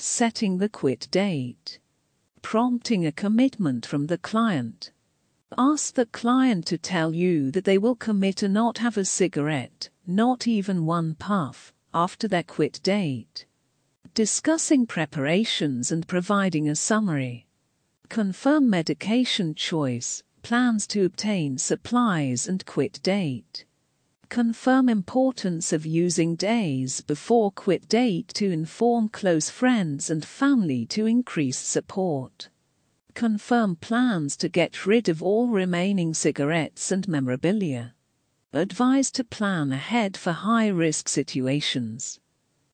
Setting the quit date. Prompting a commitment from the client. Ask the client to tell you that they will commit to not have a cigarette, not even one puff, after their quit date. Discussing preparations and providing a summary. Confirm medication choice, plans to obtain supplies and quit date. Confirm importance of using days before quit date to inform close friends and family to increase support. Confirm plans to get rid of all remaining cigarettes and memorabilia. Advise to plan ahead for high-risk situations.